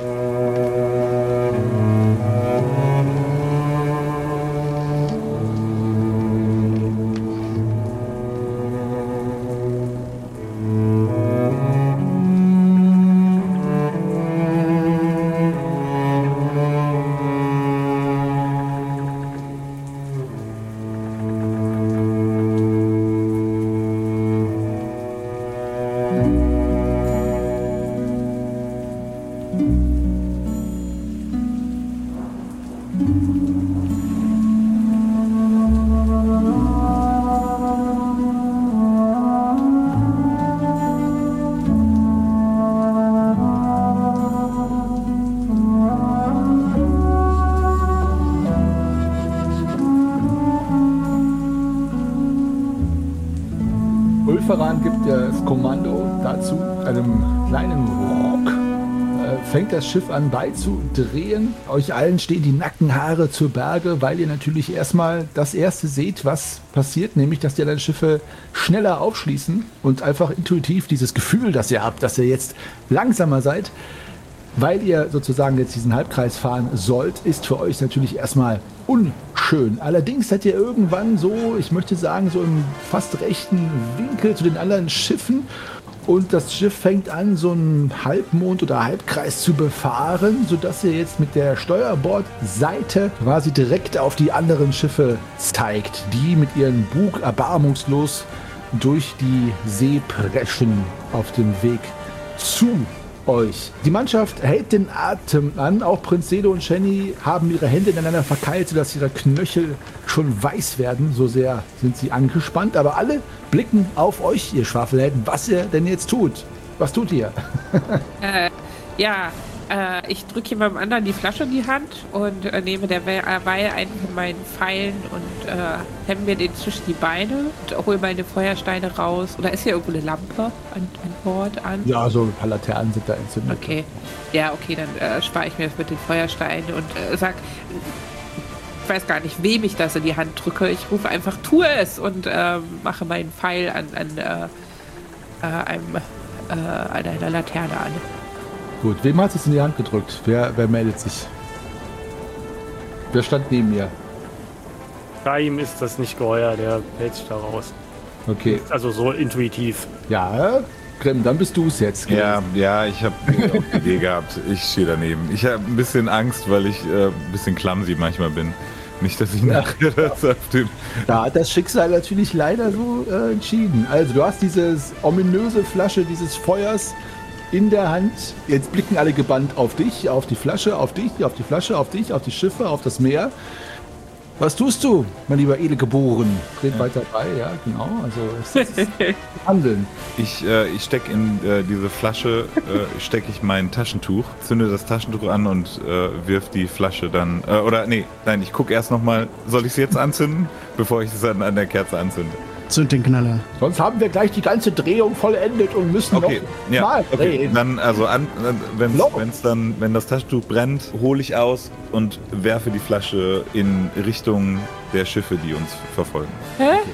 Ulfaran gibt das Kommando dazu, einem kleinen Rock. Äh, fängt das Schiff an beizudrehen. Euch allen stehen die Nackenhaare zur Berge, weil ihr natürlich erstmal das Erste seht, was passiert, nämlich, dass die anderen Schiffe schneller aufschließen und einfach intuitiv dieses Gefühl, das ihr habt, dass ihr jetzt langsamer seid, weil ihr sozusagen jetzt diesen Halbkreis fahren sollt, ist für euch natürlich erstmal unschön. Allerdings seid ihr irgendwann so, ich möchte sagen, so im fast rechten Winkel zu den anderen Schiffen und das Schiff fängt an, so einen Halbmond oder Halbkreis zu befahren, sodass ihr jetzt mit der Steuerbordseite quasi direkt auf die anderen Schiffe zeigt, die mit ihrem Bug erbarmungslos durch die See preschen auf dem Weg zu euch. Die Mannschaft hält den Atem an. Auch Prinz Sedo und Shenny haben ihre Hände ineinander verkeilt, sodass ihre Knöchel schon weiß werden. So sehr sind sie angespannt. Aber alle blicken auf euch, ihr Schwafelhelden, was ihr denn jetzt tut. Was tut ihr? äh, ja, äh, ich drücke jemandem anderen die Flasche in die Hand und äh, nehme derweil einen von meinen Pfeilen und äh, hemme mir den zwischen die Beine und hole meine Feuersteine raus. Oder ist hier irgendwo eine Lampe an, an Bord an? Ja, so ein paar Laternen sind da entzündet. Okay. Ja, okay, dann äh, spare ich mir das mit den Feuersteinen und äh, sag, ich weiß gar nicht, wem ich das in die Hand drücke. Ich rufe einfach, tue es und äh, mache meinen Pfeil an, an, äh, äh, einem, äh, an einer Laterne an. Gut, wem hat es in die Hand gedrückt? Wer, wer meldet sich? Wer stand neben mir? Rahim ist das nicht geheuer, der hält sich da raus. Okay. Also so intuitiv. Ja, Grimm, dann bist du es jetzt. Grimm. Ja, ja, ich habe auch die Idee gehabt. Ich stehe daneben. Ich habe ein bisschen Angst, weil ich äh, ein bisschen clumsy manchmal bin. Nicht, dass ich nachher das auf dem... Da hat das Schicksal natürlich leider so äh, entschieden. Also, du hast diese ominöse Flasche dieses Feuers in der Hand. Jetzt blicken alle gebannt auf dich, auf die Flasche, auf dich, auf die Flasche, auf dich, auf die Schiffe, auf das Meer. Was tust du, mein lieber Edelgeboren? Red ja. weiter bei, ja, genau. Also, es ist Handeln. Ich, äh, ich stecke in äh, diese Flasche, äh, stecke ich mein Taschentuch, zünde das Taschentuch an und äh, wirf die Flasche dann, äh, oder nee, nein, ich gucke erst nochmal, soll ich sie jetzt anzünden, bevor ich es an, an der Kerze anzünde? Zünd den Knaller. Sonst haben wir gleich die ganze Drehung vollendet und müssen okay. noch ja. mal okay. drehen. Dann, also an, wenn's, wenn's dann, wenn das Taschentuch brennt, hole ich aus und werfe die Flasche in Richtung der Schiffe, die uns verfolgen. Hä? Okay.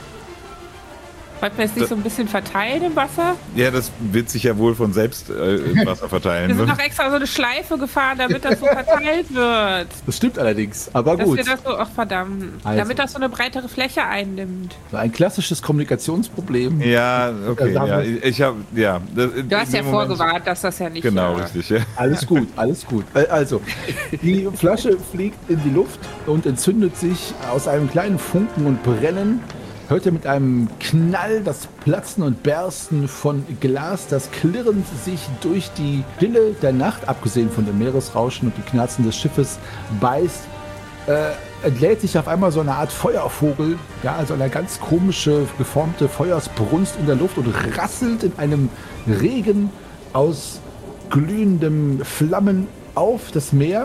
Wollten wir es nicht so ein bisschen verteilen im Wasser? Ja, das wird sich ja wohl von selbst äh, im Wasser verteilen. Wir sind doch extra so eine Schleife gefahren, damit das so verteilt wird. Das stimmt allerdings, aber gut. Dass wir das so, ach verdammt, also. damit das so eine breitere Fläche einnimmt. Ein klassisches Kommunikationsproblem. Ja, okay, ja, ich habe, ja. Das, du hast ja Moment, vorgewarnt, dass das ja nicht... Genau, war. richtig, ja. Alles gut, alles gut. Also, die Flasche fliegt in die Luft und entzündet sich aus einem kleinen Funken und Brennen. Hört ihr mit einem Knall das Platzen und Bersten von Glas, das klirrend sich durch die Stille der Nacht, abgesehen von dem Meeresrauschen und die Knarzen des Schiffes, beißt, äh, entlädt sich auf einmal so eine Art Feuervogel, ja, also eine ganz komische, geformte Feuersbrunst in der Luft und rasselt in einem Regen aus glühendem Flammen auf das Meer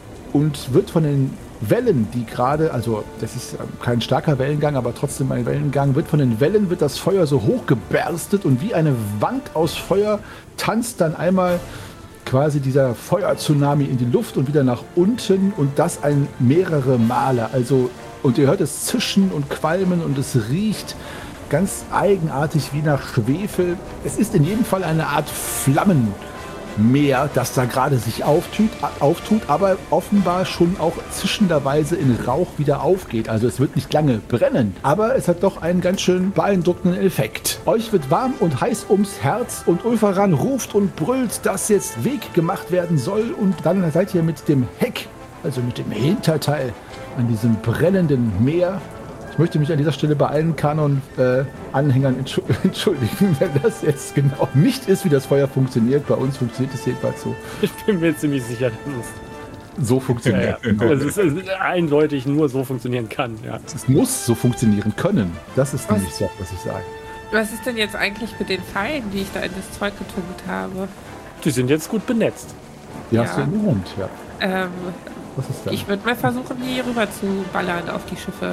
und wird von den Wellen, die gerade, also das ist kein starker Wellengang, aber trotzdem ein Wellengang, wird von den Wellen wird das Feuer so hochgeberstet und wie eine Wand aus Feuer tanzt dann einmal quasi dieser Feuer-Tsunami in die Luft und wieder nach unten und das ein mehrere Male. Also, und ihr hört es zischen und qualmen und es riecht ganz eigenartig wie nach Schwefel. Es ist in jedem Fall eine Art Flammen. Meer, das da gerade sich auftut, auftut, aber offenbar schon auch zischenderweise in Rauch wieder aufgeht. Also es wird nicht lange brennen, aber es hat doch einen ganz schön beeindruckenden Effekt. Euch wird warm und heiß ums Herz und Ulfaran ruft und brüllt, dass jetzt Weg gemacht werden soll und dann seid ihr mit dem Heck, also mit dem Hinterteil an diesem brennenden Meer. Ich möchte mich an dieser Stelle bei allen Kanon-Anhängern äh, entschuldigen, wenn das jetzt genau nicht ist, wie das Feuer funktioniert. Bei uns funktioniert es jedenfalls so. Ich bin mir ziemlich sicher, dass es so funktioniert. Ja, ja. Also es ist eindeutig nur so funktionieren kann. Ja. Es muss so funktionieren können. Das ist nämlich so, was ich sage. Was ist denn jetzt eigentlich mit den Pfeilen, die ich da in das Zeug getunkt habe? Die sind jetzt gut benetzt. Die ja. hast du in der Hand, ja. Ähm, was ist denn? Ich würde mal versuchen, die rüber zu ballern auf die Schiffe.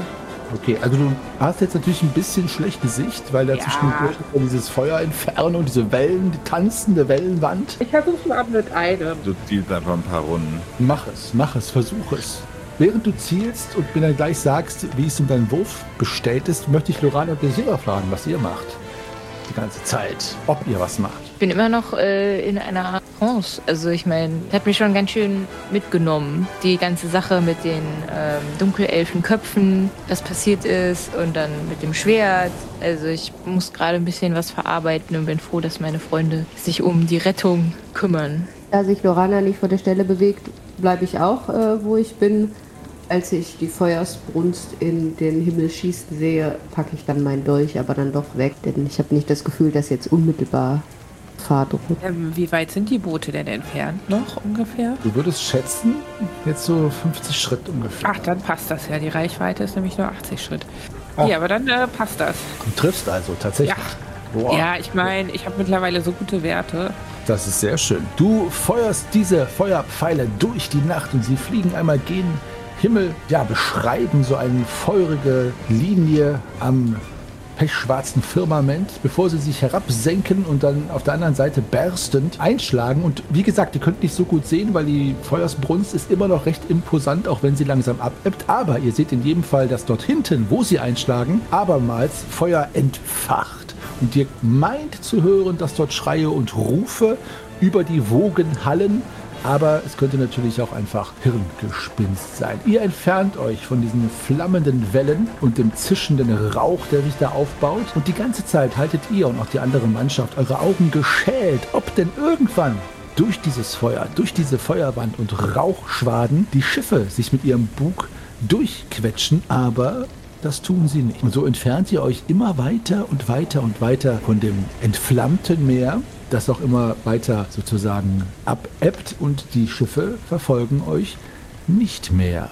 Okay, also du hast jetzt natürlich ein bisschen schlechte Sicht, weil da Ja. zwischendurch dieses Feuer entfernen und diese Wellen, die tanzende Wellenwand. Ich versuche mal mit einem. Du zielst einfach ein paar Runden. Mach es, mach es, versuch es. Während du zielst und mir dann gleich sagst, wie es um deinen Wurf bestellt ist, möchte ich Lorana und Gesira fragen, was ihr macht. Die ganze Zeit. Ob ihr was macht. Ich bin immer noch äh, in einer Trance. Also ich meine, das hat mich schon ganz schön mitgenommen. Die ganze Sache mit den ähm, Dunkelelfenköpfen, was passiert ist und dann mit dem Schwert. Also ich muss gerade ein bisschen was verarbeiten und bin froh, dass meine Freunde sich um die Rettung kümmern. Da sich Lorana nicht von der Stelle bewegt, bleibe ich auch, äh, wo ich bin. Als ich die Feuersbrunst in den Himmel schießen sehe, packe ich dann meinen Dolch aber dann doch weg, denn ich habe nicht das Gefühl, dass jetzt unmittelbar Gefahr droht. Ähm, wie weit sind die Boote denn entfernt noch ungefähr? Du würdest schätzen, jetzt so fünfzig Schritt ungefähr. Ach, dann passt das ja. Die Reichweite ist nämlich nur achtzig Schritt. Ach. Ja, aber dann äh, passt das. Du triffst also tatsächlich. Ja. Boah, Ja, ich meine, ich habe mittlerweile so gute Werte. das ist sehr schön. Du feuerst diese Feuerpfeile durch die Nacht und sie fliegen einmal gen Himmel, ja, beschreiben so eine feurige Linie am pechschwarzen Firmament, bevor sie sich herabsenken und dann auf der anderen Seite berstend einschlagen. Und wie gesagt, ihr könnt nicht so gut sehen, weil die Feuersbrunst ist immer noch recht imposant, auch wenn sie langsam abebbt. Aber ihr seht in jedem Fall, dass dort hinten, wo sie einschlagen, abermals Feuer entfacht. Und ihr meint zu hören, dass dort Schreie und Rufe über die Wogen hallen. Aber es könnte natürlich auch einfach Hirngespinst sein. Ihr entfernt euch von diesen flammenden Wellen und dem zischenden Rauch, der sich da aufbaut. Und die ganze Zeit haltet ihr und auch die andere Mannschaft eure Augen geschält, ob denn irgendwann durch dieses Feuer, durch diese Feuerwand und Rauchschwaden die Schiffe sich mit ihrem Bug durchquetschen. Aber das tun sie nicht. Und so entfernt ihr euch immer weiter und weiter und weiter von dem entflammten Meer, das auch immer weiter sozusagen abebbt und die Schiffe verfolgen euch nicht mehr.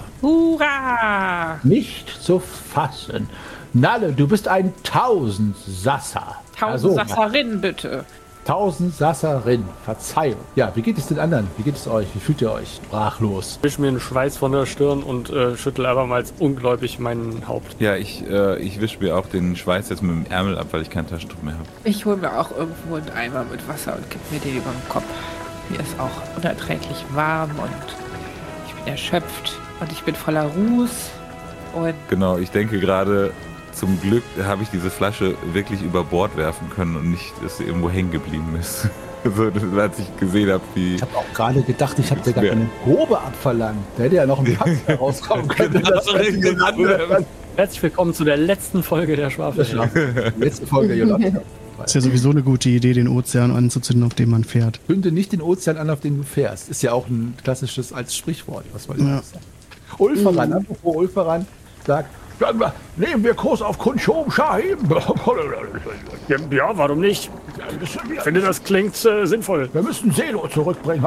Hurra! Nicht zu fassen. Nalle, du bist ein Tausendsasser. Tausend Also, Sassarin, bitte. Tausendsasserin, Verzeihung. Ja, wie geht es den anderen? Wie geht es euch? Wie fühlt ihr euch? Sprachlos. Wisch mir einen Schweiß von der Stirn und äh, schüttel abermals ungläubig mein Haupt. Ja, ich, äh, ich wische mir auch den Schweiß jetzt mit dem Ärmel ab, weil ich kein Taschentuch mehr habe. Ich hole mir auch irgendwo einen Eimer mit Wasser und gebe mir den über den Kopf. Mir ist auch unerträglich warm und ich bin erschöpft und ich bin voller Ruß. Und Genau, ich denke gerade, zum Glück habe ich diese Flasche wirklich über Bord werfen können und nicht, dass sie irgendwo hängen geblieben ist. Also, als ich gesehen habe, wie... Ich habe auch gerade gedacht, ich habe dir gar keine Probe abverlangt. Da hätte ja noch ein Pack herauskommen können. Das Herzlich willkommen zu der letzten Folge der Schwafel. Letzte Folge, Jonathan. Ist ja sowieso eine gute Idee, den Ozean anzuzünden, auf dem man fährt. Zünde nicht den Ozean an, auf den du fährst. Ist ja auch ein klassisches als Sprichwort. Was soll ich Ja. sagen? Ulfaran, apropos Ulfaran, sagt, dann nehmen wir Kurs auf Kunschom Shahim. Ja, ja, warum nicht? Ich finde, das klingt äh, sinnvoll. Wir müssen Selo zurückbringen.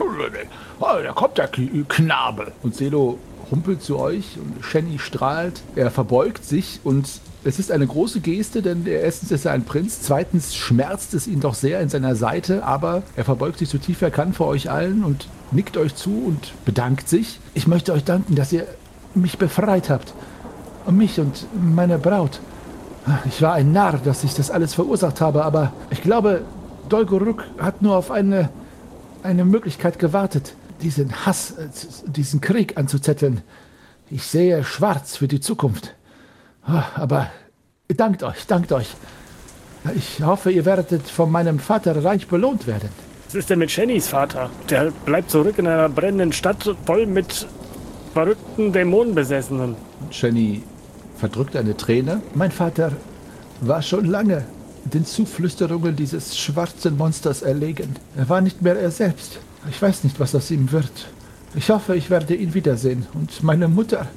Oh, da kommt der Knabe. Und Selo humpelt zu euch und Shenny strahlt. Er verbeugt sich und es ist eine große Geste, denn erstens ist er ein Prinz, zweitens schmerzt es ihn doch sehr in seiner Seite, aber er verbeugt sich so tief er kann vor euch allen und nickt euch zu und bedankt sich. Ich möchte euch danken, dass ihr mich befreit habt. Und mich und meine Braut. Ich war ein Narr, dass ich das alles verursacht habe, aber ich glaube, Dolgoruk hat nur auf eine, eine Möglichkeit gewartet, diesen Hass, äh, diesen Krieg anzuzetteln. Ich sehe schwarz für die Zukunft. Aber dankt euch, dankt euch. Ich hoffe, ihr werdet von meinem Vater reich belohnt werden. Was ist denn mit Shennys Vater? Der bleibt zurück in einer brennenden Stadt voll mit verrückten Dämonenbesessenen. Shenny verdrückt eine Träne. Mein Vater war schon lange den Zuflüsterungen dieses schwarzen Monsters erlegen. Er war nicht mehr er selbst. Ich weiß nicht, was aus ihm wird. Ich hoffe, ich werde ihn wiedersehen. Und meine Mutter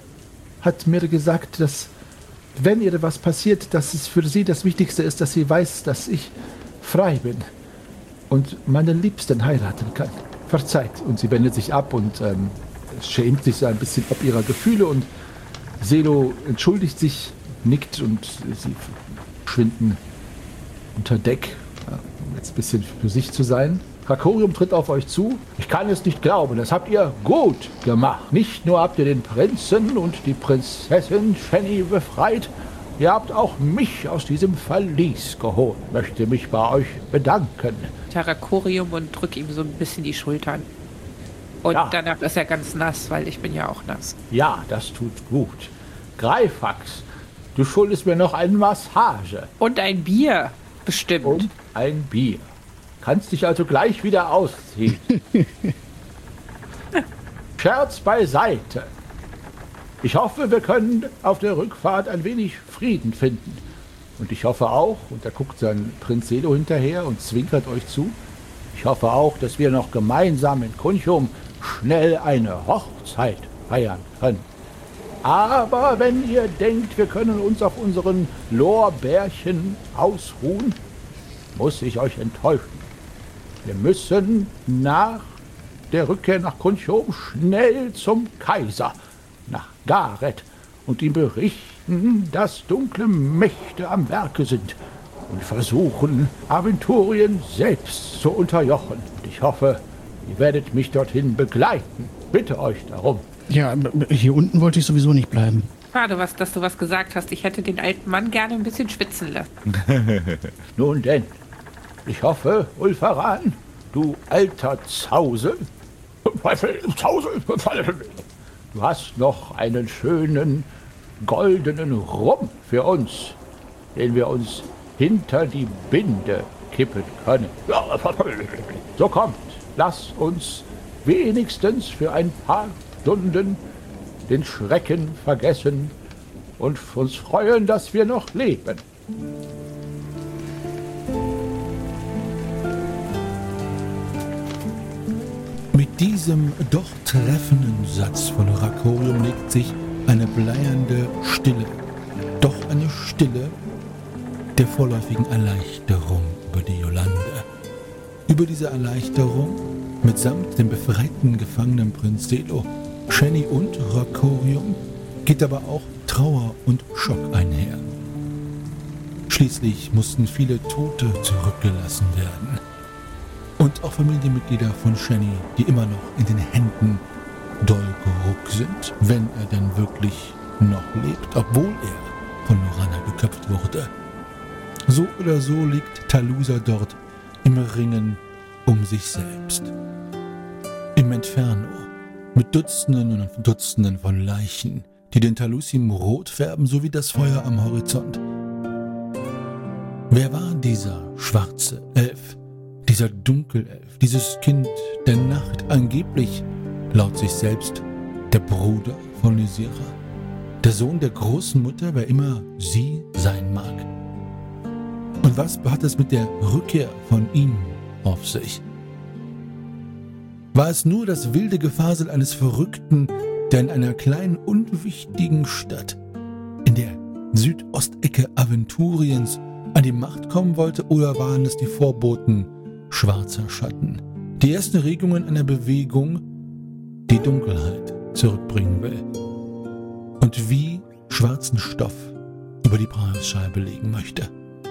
hat mir gesagt, dass, wenn ihr was passiert, dass es für sie das Wichtigste ist, dass sie weiß, dass ich frei bin und meinen Liebsten heiraten kann. Verzeiht. Und sie wendet sich ab und ähm, schämt sich so ein bisschen ob ihrer Gefühle und Selo entschuldigt sich, nickt und sie verschwinden unter Deck, um jetzt ein bisschen für sich zu sein. Rakorium tritt auf euch zu. Ich kann es nicht glauben, das habt ihr gut gemacht. Nicht nur habt ihr den Prinzen und die Prinzessin Shenny befreit, ihr habt auch mich aus diesem Verlies geholt. Möchte mich bei euch bedanken. Rakorium und drück ihm so ein bisschen die Schultern. Und Ja. danach ist er ganz nass, weil ich bin ja auch nass. Ja, das tut gut. Greifax, du schuldest mir noch eine Massage Und ein Bier, bestimmt. und ein Bier. Kannst dich also gleich wieder ausziehen. Scherz beiseite. Ich hoffe, wir können auf der Rückfahrt ein wenig Frieden finden. Und ich hoffe auch, und da guckt sein Prinz Selo hinterher und zwinkert euch zu, ich hoffe auch, dass wir noch gemeinsam in Kunchum schnell eine Hochzeit feiern können. Aber wenn ihr denkt, wir können uns auf unseren Lorbeerchen ausruhen, muss ich euch enttäuschen. Wir müssen nach der Rückkehr nach Kunchum schnell zum Kaiser, nach Gareth, und ihm berichten, dass dunkle Mächte am Werke sind und versuchen, Aventurien selbst zu unterjochen. Und ich hoffe, ihr werdet mich dorthin begleiten. Bitte euch darum. Ja, hier unten wollte ich sowieso nicht bleiben. Schade, was, dass du was gesagt hast. Ich hätte den alten Mann gerne ein bisschen schwitzen lassen. Nun denn, ich hoffe, Ulfaran, du alter Zausel, Zausel, du hast noch einen schönen goldenen Rum für uns, den wir uns hinter die Binde kippen können. So kommt, lasst uns wenigstens für ein paar Stunden den Schrecken vergessen und uns freuen, dass wir noch leben. Mit diesem doch treffenden Satz von Rakorium legt sich eine bleiernde Stille, doch eine Stille der vorläufigen Erleichterung über die Yolande. Über diese Erleichterung, mitsamt dem befreiten gefangenen Prinz Selo, Shenny und Rakorium, geht aber auch Trauer und Schock einher. Schließlich mussten viele Tote zurückgelassen werden. Und auch Familienmitglieder von Shenny, die immer noch in den Händen Dolgoruk sind, wenn er denn wirklich noch lebt, obwohl er von Lorana geköpft wurde. So oder so liegt Talusa dort im Ringen um sich selbst. Im Inferno, mit Dutzenden und Dutzenden von Leichen, die den Talusim rot färben, so wie das Feuer am Horizont. Wer war dieser schwarze Elf? Dieser Dunkelelf, dieses Kind der Nacht, angeblich, laut sich selbst, der Bruder von Lysira, der Sohn der großen Mutter, wer immer sie sein mag. Und was hat es mit der Rückkehr von ihm auf sich? War es nur das wilde Gefasel eines Verrückten, der in einer kleinen, unwichtigen Stadt in der Südostecke Aventuriens an die Macht kommen wollte, oder waren es die Vorboten schwarzer Schatten, die ersten Regungen einer Bewegung, die Dunkelheit zurückbringen will und wie schwarzen Stoff über die Preisscheibe legen möchte?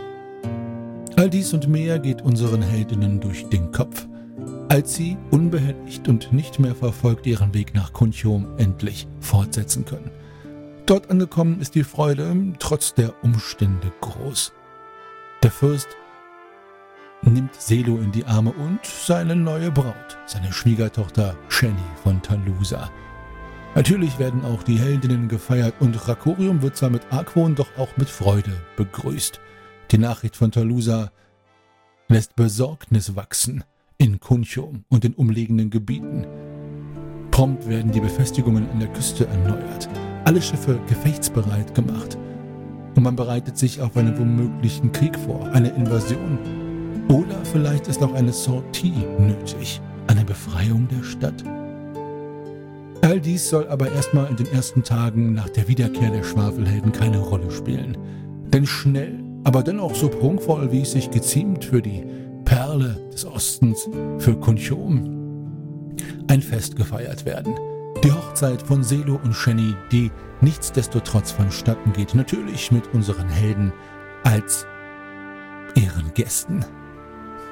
All dies und mehr geht unseren Heldinnen durch den Kopf, als sie unbehelligt und nicht mehr verfolgt ihren Weg nach Kunchum endlich fortsetzen können. Dort angekommen ist die Freude trotz der Umstände groß. Der Fürst nimmt Selo in die Arme und seine neue Braut, seine Schwiegertochter Shenny von Talusa. Natürlich werden auch die Heldinnen gefeiert und Rakorium wird zwar mit Argwohn, doch auch mit Freude begrüßt. Die Nachricht von Talusa lässt Besorgnis wachsen in Kunchum und den umliegenden Gebieten. Prompt werden die Befestigungen an der Küste erneuert, alle Schiffe gefechtsbereit gemacht und man bereitet sich auf einen womöglichen Krieg vor, eine Invasion. Oder vielleicht ist auch eine Sortie nötig, eine Befreiung der Stadt. All dies soll aber erstmal in den ersten Tagen nach der Wiederkehr der Schwafelhelden keine Rolle spielen. Denn schnell, aber dennoch so prunkvoll, wie es sich geziemt für die Perle des Ostens, für Kunchum, ein Fest gefeiert werden. Die Hochzeit von Selo und Shenny, die nichtsdestotrotz vonstatten geht, natürlich mit unseren Helden als ihren Gästen.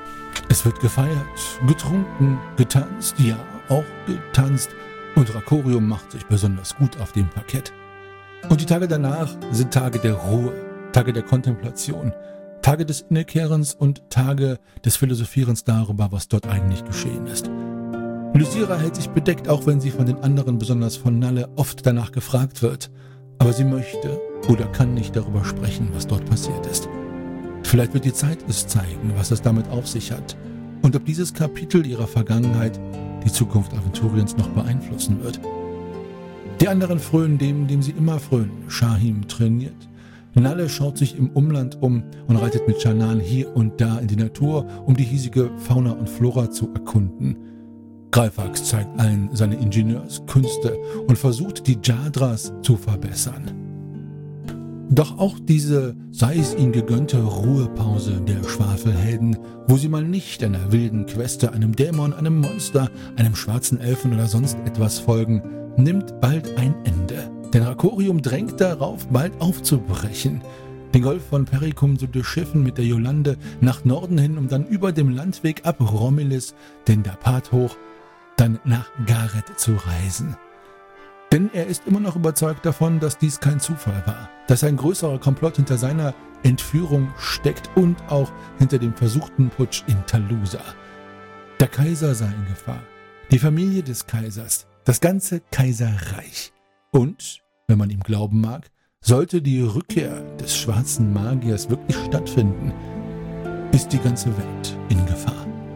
Es wird gefeiert, getrunken, getanzt, ja, auch getanzt. Und Rakorium macht sich besonders gut auf dem Parkett. Und die Tage danach sind Tage der Ruhe, Tage der Kontemplation, Tage des Innekehrens und Tage des Philosophierens darüber, was dort eigentlich geschehen ist. Lysira hält sich bedeckt, auch wenn sie von den anderen, besonders von Nalle, oft danach gefragt wird. Aber sie möchte oder kann nicht darüber sprechen, was dort passiert ist. Vielleicht wird die Zeit es zeigen, was es damit auf sich hat und ob dieses Kapitel ihrer Vergangenheit die Zukunft Aventuriens noch beeinflussen wird. Die anderen frönen dem, dem sie immer frönen. Shahim trainiert. Nalle schaut sich im Umland um und reitet mit Shannan hier und da in die Natur, um die hiesige Fauna und Flora zu erkunden. Greifax zeigt allen seine Ingenieurskünste und versucht, die Jadras zu verbessern. Doch auch diese, sei es ihnen gegönnte Ruhepause der Schwafelhelden, wo sie mal nicht einer wilden Queste, einem Dämon, einem Monster, einem schwarzen Elfen oder sonst etwas folgen, nimmt bald ein Ende. Denn Rakorium drängt darauf, bald aufzubrechen. Den Golf von Pericum zu durchschiffen mit der Yolande nach Norden hin, um dann über dem Landweg ab Romillis den Dapat hoch, dann nach Gareth zu reisen. Denn er ist immer noch überzeugt davon, dass dies kein Zufall war, dass ein größerer Komplott hinter seiner Entführung steckt und auch hinter dem versuchten Putsch in Talusa. Der Kaiser sei in Gefahr, die Familie des Kaisers, das ganze Kaiserreich. Und, wenn man ihm glauben mag, sollte die Rückkehr des schwarzen Magiers wirklich stattfinden, ist die ganze Welt in Gefahr.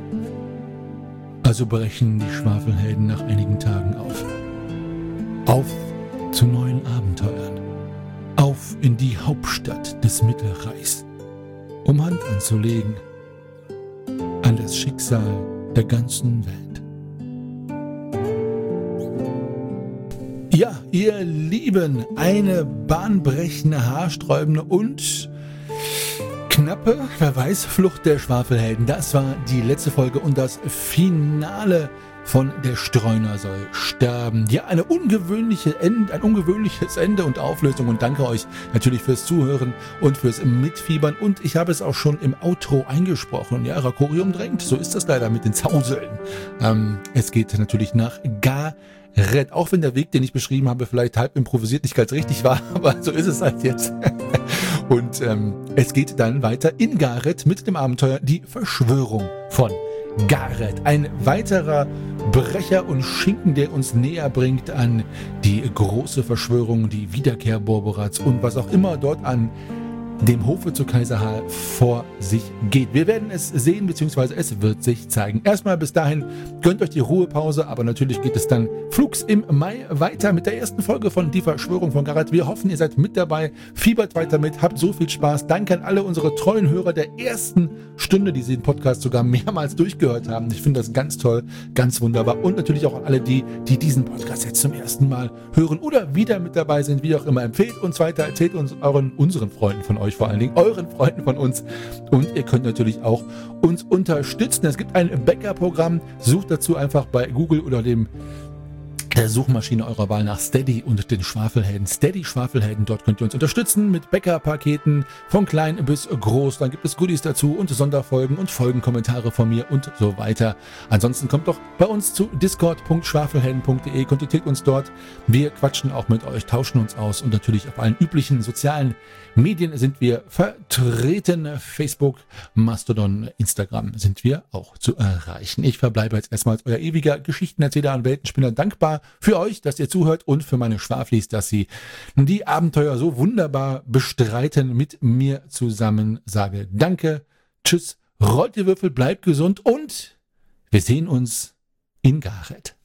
Also brechen die Schwafelhelden nach einigen Tagen auf. Auf zu neuen Abenteuern. Auf in die Hauptstadt des Mittelreichs, um Hand anzulegen an das Schicksal der ganzen Welt. Ja, ihr Lieben, eine bahnbrechende, haarsträubende und knappe, wer weiß, Flucht der Schwafelhelden. Das war die letzte Folge und das Finale von Der Streuner soll sterben. Ja, eine ungewöhnliche Ende, ein ungewöhnliches Ende und Auflösung und danke euch natürlich fürs Zuhören und fürs Mitfiebern und ich habe es auch schon im Outro eingesprochen. Ja, Rakorium drängt, so ist das leider mit den Zauseln. Ähm, es geht natürlich nach Gareth, auch wenn der Weg, den ich beschrieben habe, vielleicht halb improvisiert nicht ganz richtig war, aber so ist es halt jetzt. Und ähm, es geht dann weiter in Gareth mit dem Abenteuer Die Verschwörung von Gareth. Ein weiterer Brecher und Schinken, der uns näher bringt an die große Verschwörung, die Wiederkehr Borborats und was auch immer dort an dem Hofe zu Kaiserhal vor sich geht. Wir werden es sehen, beziehungsweise es wird sich zeigen. Erstmal bis dahin, gönnt euch die Ruhepause, aber natürlich geht es dann flugs im Mai weiter mit der ersten Folge von Die Verschwörung von Gareth. Wir hoffen, ihr seid mit dabei, fiebert weiter mit, habt so viel Spaß. Danke an alle unsere treuen Hörer der ersten Stunde, die sie den Podcast sogar mehrmals durchgehört haben. Ich finde das ganz toll, ganz wunderbar. Und natürlich auch an alle die, die diesen Podcast jetzt zum ersten Mal hören oder wieder mit dabei sind, wie auch immer. Empfehlt uns weiter, erzählt uns euren, unseren Freunden von euch, vor allen Dingen euren Freunden von uns. Und ihr könnt natürlich auch uns unterstützen. Es gibt ein Bäckerprogramm. Sucht dazu einfach bei Google oder dem der Suchmaschine eurer Wahl nach Steady und den Schwafelhelden. Steady Schwafelhelden, dort könnt ihr uns unterstützen mit Bäckerpaketen von klein bis groß. Dann gibt es Goodies dazu und Sonderfolgen und Folgenkommentare von mir und so weiter. Ansonsten kommt doch bei uns zu discord punkt schwafelhelden punkt de, kontaktiert uns dort. Wir quatschen auch mit euch, tauschen uns aus und natürlich auf allen üblichen sozialen Medien sind wir vertreten. Facebook, Mastodon, Instagram sind wir auch zu erreichen. Ich verbleibe jetzt erstmal als euer ewiger Geschichtenerzähler und Weltenspinner dankbar für euch, dass ihr zuhört und für meine Schwaflis, dass sie die Abenteuer so wunderbar bestreiten mit mir zusammen. Sage danke, tschüss, rollt die Würfel, bleibt gesund und wir sehen uns in Gareth.